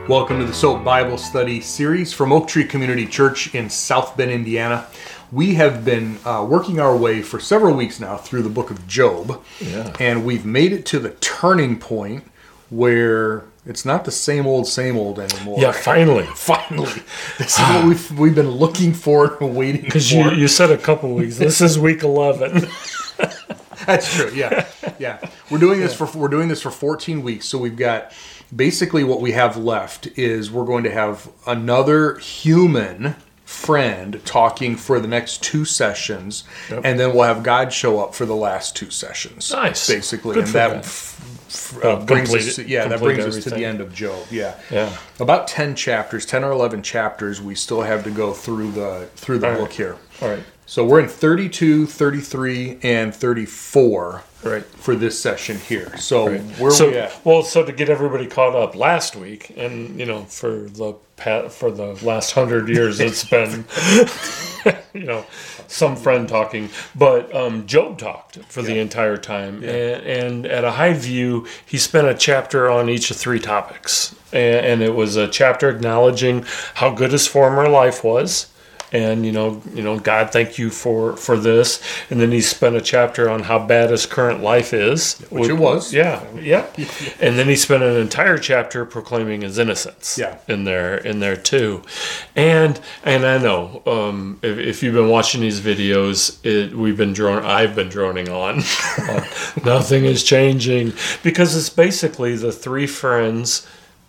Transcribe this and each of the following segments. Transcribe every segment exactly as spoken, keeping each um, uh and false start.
Welcome to the SOAP Bible Study Series from Oak Tree Community Church in South Bend, Indiana. We have been uh, working our way for several weeks now through the book of Job, yeah. and we've made it to the turning point where it's not the same old, same old anymore. Yeah, finally. Finally. This is what we've, we've been looking for and waiting for. Because you, you said a couple weeks. This is week eleven. That's true. Yeah, yeah. We're doing this yeah. for we're doing this for fourteen weeks. So we've got basically what we have left is we're going to have another human friend talking for the next two sessions, yep. and then we'll have God show up for the last two sessions. Nice, basically, Good and for that, that. F- f- uh, brings us. To, yeah, that brings everything. us to the end of Job. Yeah, yeah. About ten chapters, ten or eleven chapters. We still have to go through the through the All book right. here. All right. So we're in thirty-two, thirty-three, and thirty-four right. for this session here. So right. where so, are we at? Well, so to get everybody caught up, last week, and you know, for the for the last hundred years, it's been you know some friend talking, but um, Job talked for yeah. the entire time, yeah. and, and at a high view, he spent a chapter on each of three topics, and, and it was a chapter acknowledging how good his former life was. And, you know, you know, God, thank you for, for this. And then he spent a chapter on how bad his current life is. Which it was. Yeah, yeah. And then he spent an entire chapter proclaiming his innocence yeah. in there in there too. And and I know, um, if, if you've been watching these videos, it, we've been drone I've been droning on. Nothing is changing. Because it's basically the three friends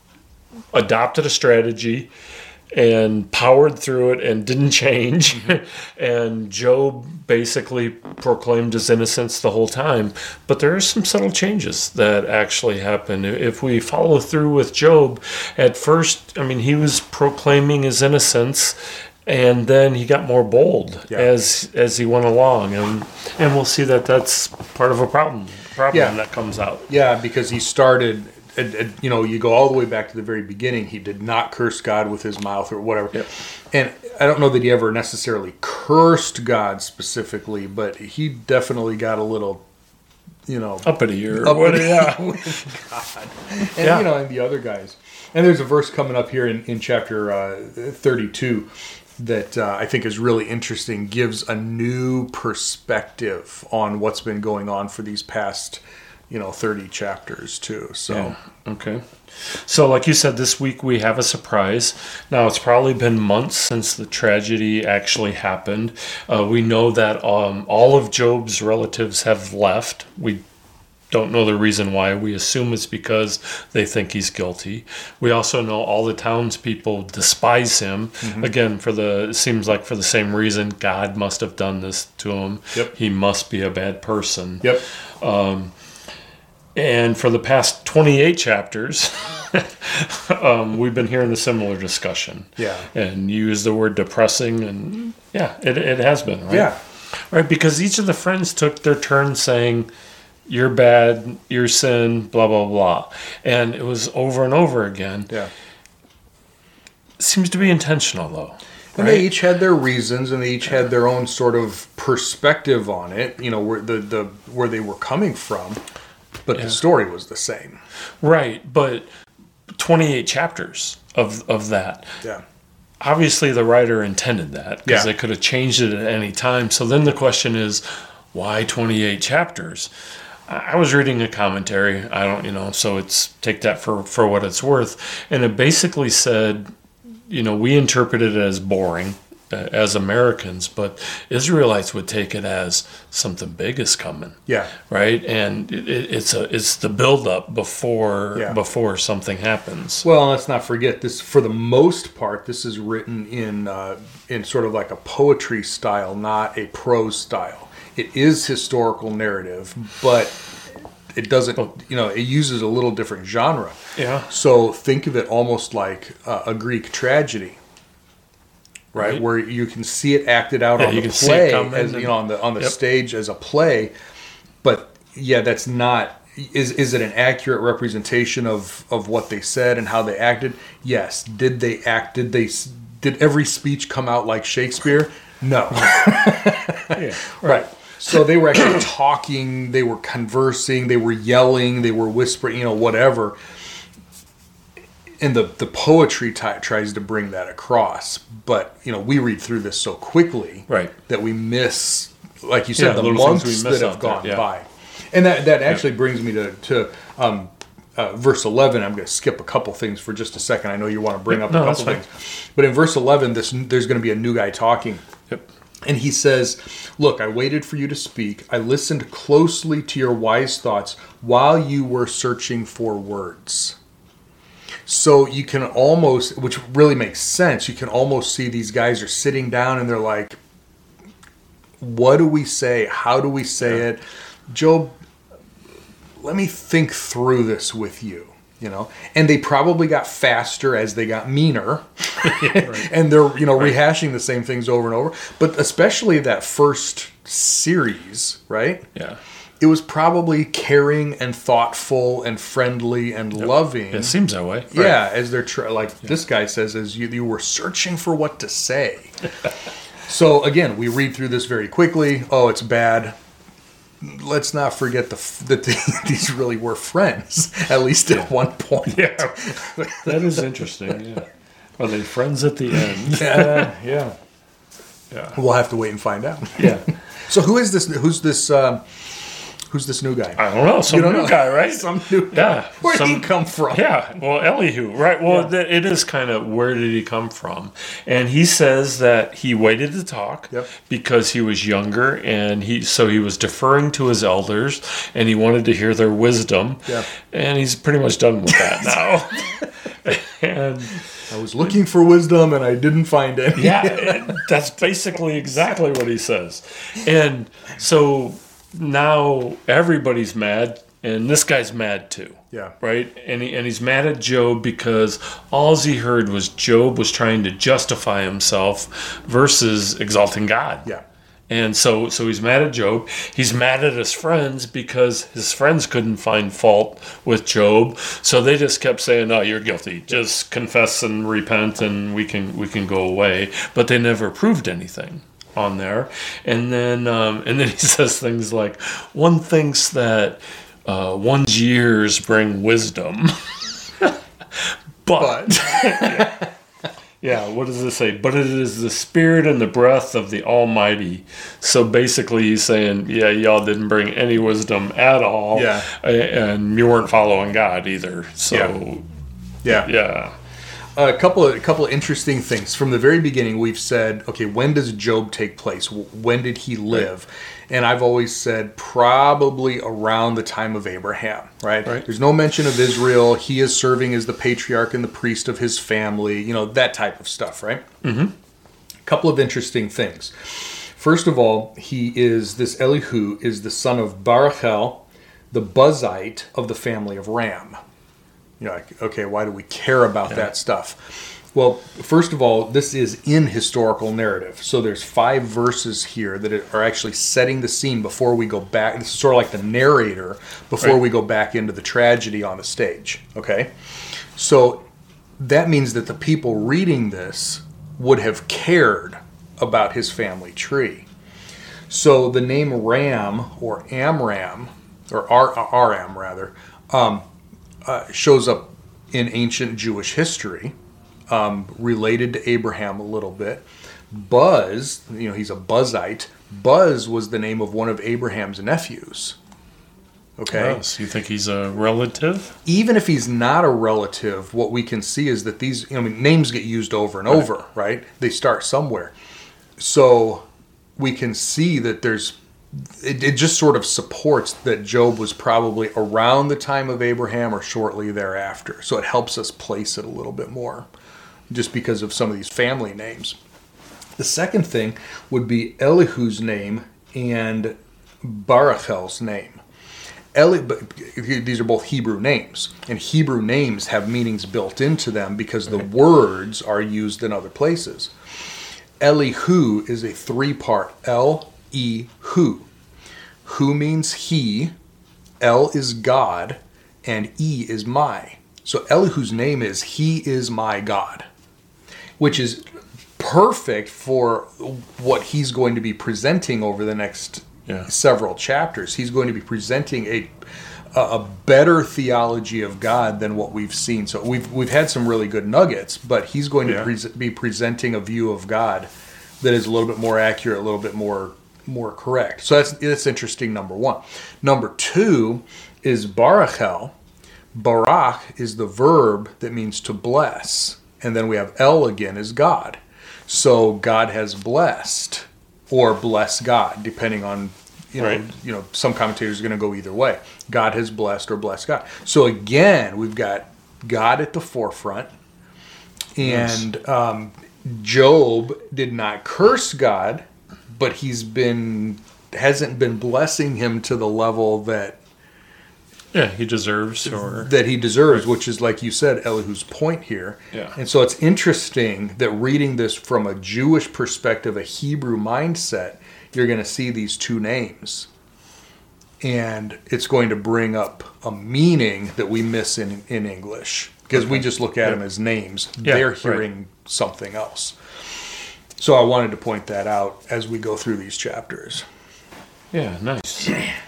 adopted a strategy and powered through it and didn't change. Mm-hmm. And Job basically proclaimed his innocence the whole time. But there are some subtle changes that actually happen. If we follow through with Job, at first, I mean, he was proclaiming his innocence, and then he got more bold yeah. as as he went along. And and we'll see that that's part of a problem, problem yeah. that comes out. Yeah, because he started... You know, you go all the way back to the very beginning. He did not curse God with his mouth or whatever. Yep. And I don't know that he ever necessarily cursed God specifically, but he definitely got a little, you know, uppity or uppity yeah. with God. And, yeah. you know, and the other guys. And there's a verse coming up here in, in chapter uh, thirty-two that uh, I think is really interesting, gives a new perspective on what's been going on for these past you know, thirty chapters too. So, yeah. okay. So like you said, this week we have a surprise. Now it's probably been months since the tragedy actually happened. Uh, we know that um, all of Job's relatives have left. We don't know the reason why. We assume it's because they think he's guilty. We also know all the townspeople despise him. Mm-hmm. Again, for the it seems like for the same reason. God must have done this to him. Yep. He must be a bad person. Yep. Um, And for the past twenty-eight chapters, um, we've been hearing a similar discussion. Yeah. And you use the word depressing, and yeah, it it has been, right? Yeah. Right, because each of the friends took their turn saying, you're bad, you're sin, blah, blah, blah. And it was over and over again. Yeah. It seems to be intentional, though. And right? They each had their reasons, and they each had their own sort of perspective on it, you know, where the, the where they were coming from. But yeah. the story was the same. Right, but twenty-eight chapters of of that. Yeah. Obviously, the writer intended that because yeah. they could have changed it at any time. So then the question is, why twenty-eight chapters? I was reading a commentary. I don't, you know, so it's take that for, for what it's worth. And it basically said, you know, we interpret it as boring as Americans, but Israelites would take it as something big is coming. Yeah. Right? And it, it's a it's the build up before yeah. before something happens. Well, let's not forget this. For the most part, this is written in uh, in sort of like a poetry style, not a prose style. It is historical narrative, but it doesn't. You know, it uses a little different genre. Yeah. So think of it almost like uh, a Greek tragedy. Right, right, where you can see it acted out yeah, on you the can play, see it as you know, on the on the yep. stage as a play, but yeah, that's not. Is is it an accurate representation of, of what they said and how they acted? Yes. Did they act? Did they? Did every speech come out like Shakespeare? No. yeah, right. right. So they were actually talking. They were conversing. They were yelling. They were whispering. You know, whatever. and the the poetry t- tries to bring that across, but you know we read through this so quickly Right. that we miss, like you said, Yeah, the little things months we miss that have out there, gone yeah. by, and that that actually brings me to to um, uh, verse eleven. I'm going to skip a couple things for just a second. I know you want to bring up No, a that's couple fine. things, but in verse eleven, this there's going to be a new guy talking. Yep. And he says, look, I waited for you to speak. I listened closely to your wise thoughts while you were searching for words. So you can almost, which really makes sense, you can almost see these guys are sitting down and they're like, what do we say? How do we say Yeah. it? Job, let me think through this with you. You know, and they probably got faster as they got meaner, Right. and they're you know rehashing the same things over and over. But especially that first series, right? Yeah. It was probably caring and thoughtful and friendly and loving. It seems that way. Right. Yeah, as they're try- like this guy says, as you you were searching for what to say. So again, we read through this very quickly. Oh, it's bad. Let's not forget the f- that the, these really were friends, at least at one point. Yeah. That is interesting. Yeah. Are they friends at the end? Yeah, yeah. Yeah. We'll have to wait and find out. Yeah. So who is this? Who's this? Um, who's this new guy? I don't know. Some You don't new know. guy, right? Some new guy. Yeah. Where'd some- he come from? Yeah, well, Elihu, right? Well, Yeah. th- it is kind of where did he come from? And he says that he waited to talk Yep. because he was younger, and he so he was deferring to his elders, and he wanted to hear their wisdom. Yeah. And he's pretty much done with that now. And I was looking for wisdom and I didn't find any. yeah, that's basically exactly what he says. And so now everybody's mad, and this guy's mad too. Yeah. Right? And he, and he's mad at Job because all he heard was Job was trying to justify himself versus exalting God. Yeah. And so so he's mad at Job. He's mad at his friends because his friends couldn't find fault with Job. So they just kept saying, "No, you're guilty. Just confess and repent and we can we can go away." But they never proved anything on there. And then um, and then he says things like, "One thinks that uh, one's years bring wisdom." but, But yeah, what does it say? But it is the spirit and the breath of the Almighty. So basically he's saying, yeah, y'all didn't bring any wisdom at all. Yeah. a- And you weren't following God either. So, yeah. yeah. A couple of a couple of interesting things from the very beginning. We've said, okay, when does Job take place? When did he live? And I've always said probably around the time of Abraham. Right? Right. There's no mention of Israel. He is serving as the patriarch and the priest of his family. You know, that type of stuff. Right? Mm-hmm. A couple of interesting things. First of all, he is this Elihu is the son of Barachel, the Buzite of the family of Ram. You're like, okay, why do we care about that stuff? Well, first of all, this is in historical narrative. So there's five verses here that are actually setting the scene before we go back. This is sort of like the narrator before Right. we go back into the tragedy on the stage. Okay? So that means that the people reading this would have cared about his family tree. So the name Ram or Amram, or Ar- Aram rather, um, uh, shows up in ancient Jewish history, um, related to Abraham a little bit. Buz, you know, he's a Buzite. Buz was the name of one of Abraham's nephews. Okay? Oh, so you think he's a relative? Even if he's not a relative, what we can see is that these, you know, I mean, names get used over and over, right? They start somewhere. So we can see that there's, it, it just sort of supports that Job was probably around the time of Abraham or shortly thereafter. So it helps us place it a little bit more just because of some of these family names. The second thing would be Elihu's name and Barachel's name. Eli, but these are both Hebrew names, and Hebrew names have meanings built into them because the words are used in other places. Elihu is a three-part El, E, Hu. Hu means he, El is God, and E is my. So Elihu's name is He is my God, which is perfect for what he's going to be presenting over the next Yeah. several chapters. He's going to be presenting a a, a better theology of God than what we've seen. So we've we've had some really good nuggets, but he's going to Yeah. pre- be presenting a view of God that is a little bit more accurate, a little bit more more correct. So that's that's interesting. Number one. Number two is barachel. Barak is the verb that means to bless, and then we have El again is God. So God has blessed, or bless God, depending on, you know, Right. you know, some commentators are going to go either way. God has blessed or bless God. So again, we've got God at the forefront, and Yes. um, Job did not curse God, but he's been hasn't been blessing him to the level that Yeah, he deserves or that he deserves, which is, like you said, Elihu's point here. Yeah. And so it's interesting that reading this from a Jewish perspective, a Hebrew mindset, you're going to see these two names. And it's going to bring up a meaning that we miss in, in English. Because we just look at them as names. Yeah, They're right. hearing something else. So I wanted to point that out as we go through these chapters. Yeah, nice.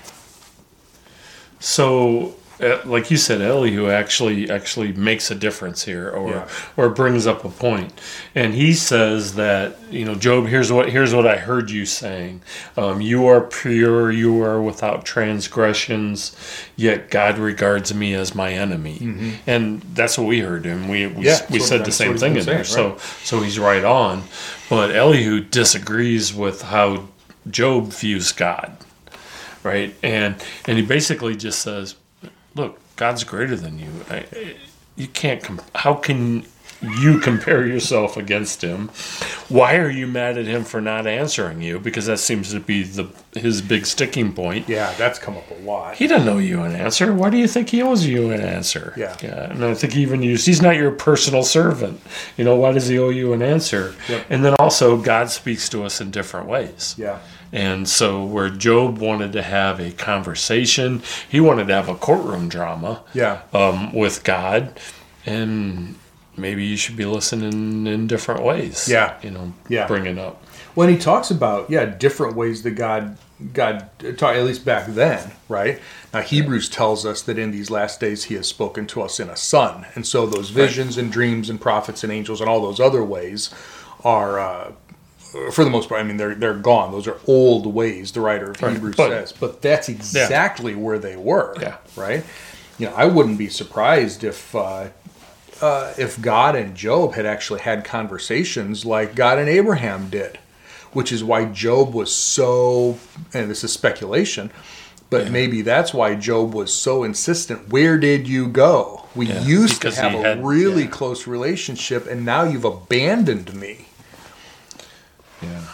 So, uh, like you said, Elihu actually actually makes a difference here, or Yeah. or brings up a point, and he says that, you know, Job, here's what here's what I heard you saying. Um, you are pure, you are without transgressions, yet God regards me as my enemy, and that's what we heard, and we we, Yeah, we so said the that's same what he's thing been in there. saying, So so he's right on, but Elihu disagrees with how Job views God. Right, and and he basically just says, "Look, God's greater than you. I, you can't. Com- how can you compare yourself against him? Why are you mad at him for not answering you? Because that seems to be the his big sticking point. Yeah, that's come up a lot. He doesn't owe you an answer. Why do you think he owes you an answer? Yeah. yeah. And I think he even used, he's not your personal servant. You know, why does he owe you an answer? Yep. And then also, God speaks to us in different ways. Yeah. And so where Job wanted to have a conversation, he wanted to have a courtroom drama Yeah. um, with God, and maybe you should be listening in different ways. Yeah. You know, Yeah. bringing up. When he talks about, yeah, different ways that God, God taught, at least back then, right? Now, Hebrews tells us that in these last days he has spoken to us in a son. And so those visions and dreams and prophets and angels and all those other ways are, uh, for the most part, I mean, they're they're gone. Those are old ways, the writer of Right. Hebrews But- says. But that's exactly where they were, Yeah. right? You know, I wouldn't be surprised if uh, uh, if God and Job had actually had conversations like God and Abraham did, which is why Job was so, and this is speculation, but maybe that's why Job was so insistent. Where did you go? We Yeah, used to because have he a had- really yeah. close relationship, and now you've abandoned me. Yeah.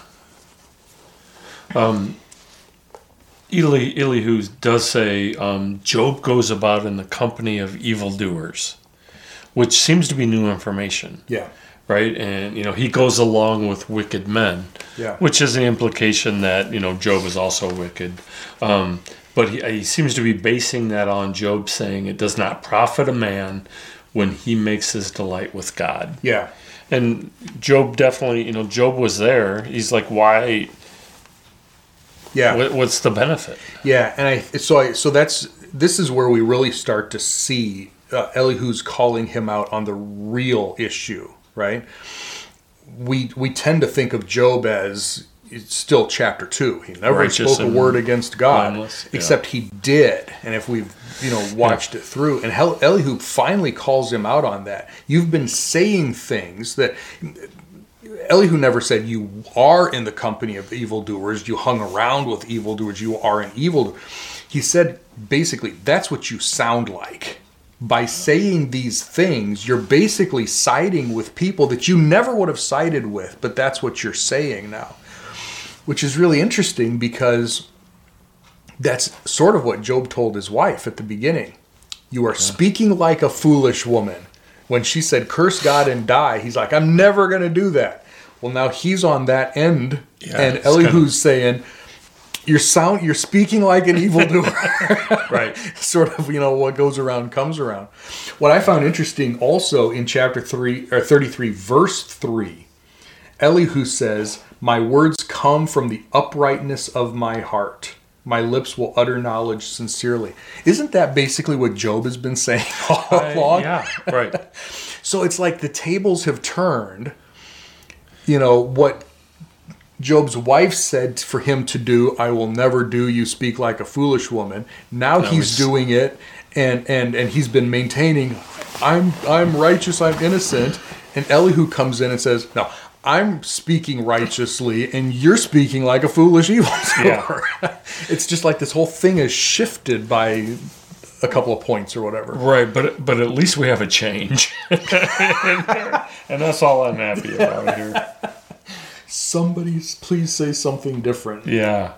Um, Eli, Elihu does say um, Job goes about in the company of evildoers, which seems to be new information. Yeah. Right, and you know he goes along with wicked men, Yeah. which is the implication that you know Job is also wicked, um, but he, he seems to be basing that on Job saying it does not profit a man when he makes his delight with God. Yeah. And Job definitely, you know, Job was there. He's like, why? Yeah. What, what's the benefit? Yeah, and I so I so that's this is where we really start to see uh, Elihu's calling him out on the real issue, right? We we tend to think of Job as it's still chapter two. He never Righteous spoke a and word against God, blameless, yeah. except he did. And if we've you know watched it through, and Hel- Elihu finally calls him out on that. You've been saying things that. Elihu never said you are in the company of evildoers, you hung around with evildoers, you are an evildoer. He said basically that's what you sound like. By saying these things, you're basically siding with people that you never would have sided with, but that's what you're saying now. Which is really interesting because that's sort of what Job told his wife at the beginning. You are speaking like a foolish woman. When she said, curse God and die, he's like, I'm never going to do that. Well, now he's on that end, Yeah, and it's Elihu's kind of- saying, you're sound, you're speaking like an evildoer. Right. Sort of, you know, what goes around comes around. What I found interesting also in chapter three or thirty-three, verse three, Elihu says, my words come from the uprightness of my heart. My lips will utter knowledge sincerely. Isn't that basically what Job has been saying all along? Uh, yeah, right. So it's like the tables have turned. You know, what Job's wife said for him to do, I will never do, you speak like a foolish woman. Now No, he's it's- doing it, and, and, and he's been maintaining, I'm I'm righteous, I'm innocent. And Elihu comes in and says, no, I'm speaking righteously, and you're speaking like a foolish evildoer. Yeah. It's just like this whole thing is shifted by a couple of points or whatever. Right, but but at least we have a change. and, and that's all I'm happy about here. Somebody please say something different. Yeah.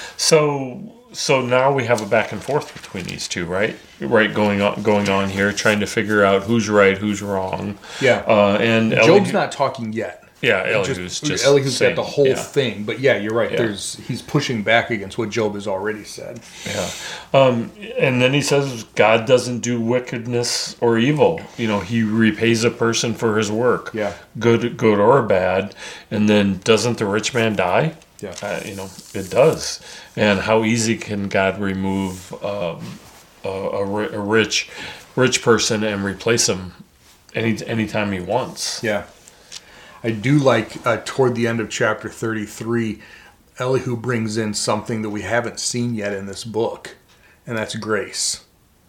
So so now we have a back and forth between these two, right? Right, going on going on here, trying to figure out who's right, who's wrong. Yeah. Uh, and Job's Elihu, not talking yet. Yeah, Elihu's just, just Elihu's saying, got the whole yeah. thing, but yeah, you're right. Yeah. There's he's pushing back against what Job has already said. Yeah. Um, and then he says God doesn't do wickedness or evil. You know, he repays a person for his work. Yeah. Good good or bad. And then doesn't the rich man die? Yeah. Uh, you know, it does. And how easy can God remove um, a, a, ri- a rich rich person and replace him any anytime he wants? Yeah. I do like uh, toward the end of chapter thirty-three, Elihu brings in something that we haven't seen yet in this book, and that's grace.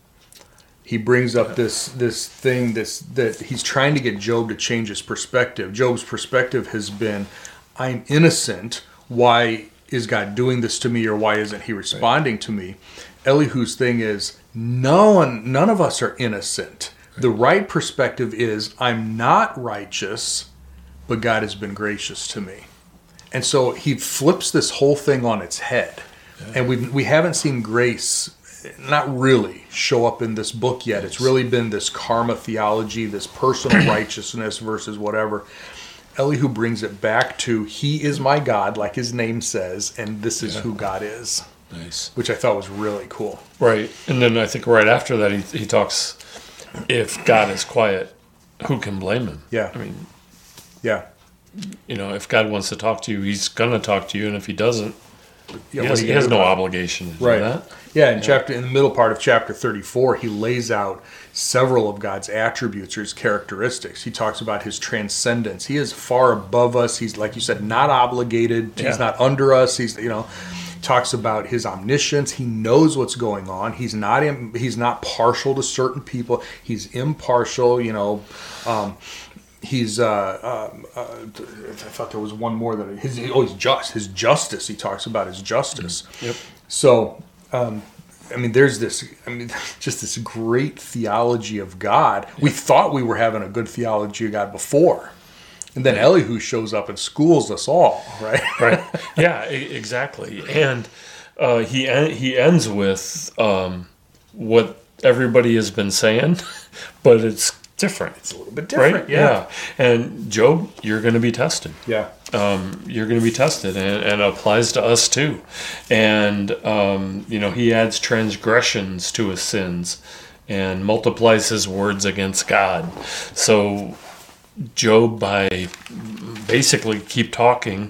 He brings up this this thing this that he's trying to get Job to change his perspective. Job's perspective has been, I'm innocent. Why is God doing this to me, or why isn't he responding to me? Elihu's thing is, no one, none of us are innocent. The right perspective is, I'm not righteous, but God has been gracious to me. And so he flips this whole thing on its head. Yeah. And we we haven't seen grace, not really, show up in this book yet. It's really been this karma theology, this personal righteousness versus whatever. Elihu brings it back to, he is my God, like his name says, and this is yeah. who God is. Nice. Which I thought was really cool. Right. And then I think right after that, he, he talks, if God is quiet, who can blame him? Yeah. I mean, yeah. You know, if God wants to talk to you, he's going to talk to you. And if he doesn't, yeah, he has, he has no obligation to do right. that. Yeah, in, yeah. chapter, in the middle part of chapter thirty-four, he lays out several of God's attributes or his characteristics. He talks about his transcendence. He is far above us. He's, like you said, not obligated. Yeah. He's not under us. He's, you know... talks about his omniscience. He knows what's going on. He's not in, he's not partial to certain people. He's impartial. You know, um, he's. Uh, um, uh, I thought there was one more that his. Oh, he's just. His justice. He talks about his justice. Yep. So, um, I mean, there's this. I mean, just this great theology of God. We thought we were having a good theology of God before. And then Elihu shows up and schools us all, right? Right. Yeah, e- exactly. And uh, he en- he ends with um, what everybody has been saying, but it's different. It's a little bit different, right? yeah. yeah. And Job, you're going to be tested. Yeah. Um, you're going to be tested, and, and it applies to us too. And, um, you know, he adds transgressions to his sins and multiplies his words against God. So... Job, by basically keep talking,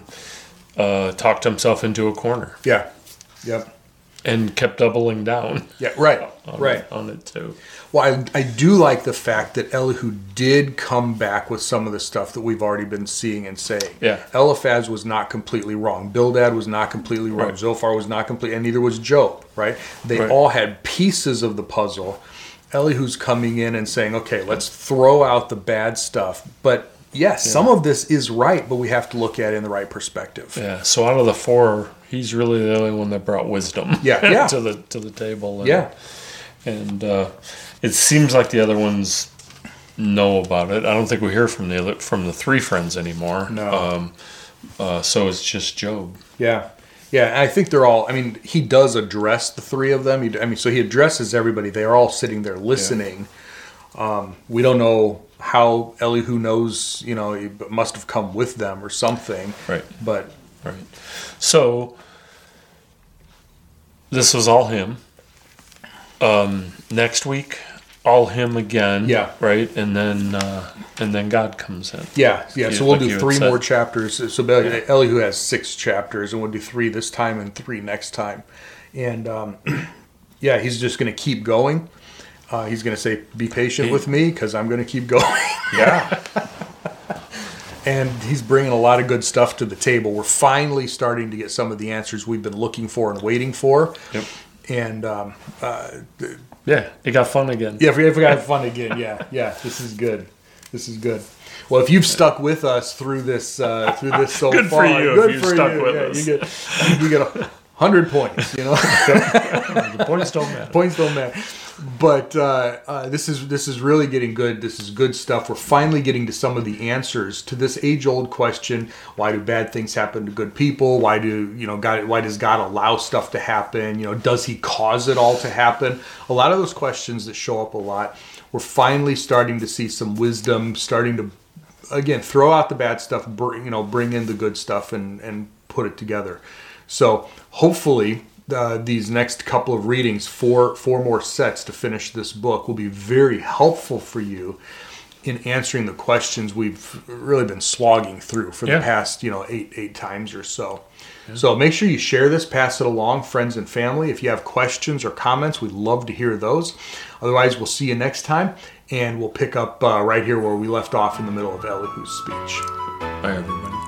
uh, talked himself into a corner. Yeah. Yep. And kept doubling down. Yeah, right. On right. It, on it too. Well, I, I do like the fact that Elihu did come back with some of the stuff that we've already been seeing and saying. Yeah. Eliphaz was not completely wrong. Bildad was not completely wrong. Right. Zophar was not complete, and neither was Job, right? They right. all had pieces of the puzzle. Elihu's coming in and saying, okay, let's throw out the bad stuff. But yes, yeah. some of this is right, but we have to look at it in the right perspective. Yeah. So out of the four, he's really the only one that brought wisdom yeah, yeah. to the to the table. And, yeah. And uh, it seems like the other ones know about it. I don't think we hear from the other, from the three friends anymore. No. Um, uh, so it's just Job. Yeah. Yeah, and I think they're all, I mean, he does address the three of them. He, I mean, so he addresses everybody. They are all sitting there listening. Yeah. Um, we don't know how Elihu knows, you know, he must have come with them or something. Right. But. Right. So, this was all him. Um, next week, all him again. Yeah. Right? And then uh, and then God comes in. Yeah. Yeah. So we'll like do three said. more chapters. So Elihu has six chapters, and we'll do three this time and three next time. And um, yeah, he's just going to keep going. Uh, he's going to say, be patient with me because I'm going to keep going. Yeah. And he's bringing a lot of good stuff to the table. We're finally starting to get some of the answers we've been looking for and waiting for. Yep. And um, uh, yeah, it got fun again. yeah, we, we got fun again. Yeah, yeah, this is good. This is good. Well, if you've stuck with us through this, uh, through this so good far, for you. good if for you stuck you. with Yeah, us. you get you get a hundred points. You know, The points don't matter. points don't matter. But uh, uh, this is this is really getting good. This is good stuff. We're finally getting to some of the answers to this age-old question: why do bad things happen to good people? Why do you know God? Why does God allow stuff to happen? You know, does He cause it all to happen? A lot of those questions that show up a lot. We're finally starting to see some wisdom, starting to again throw out the bad stuff, bring, you know, bring in the good stuff, and and put it together. So hopefully. Uh, these next couple of readings, four four more sets to finish this book, will be very helpful for you in answering the questions we've really been slogging through for Yeah. the past, you know, eight eight times or so. Yeah. So make sure you share this, pass it along, friends and family. If you have questions or comments, we'd love to hear those. Otherwise, we'll see you next time, and we'll pick up uh, right here where we left off in the middle of Elihu's speech. Bye, everybody.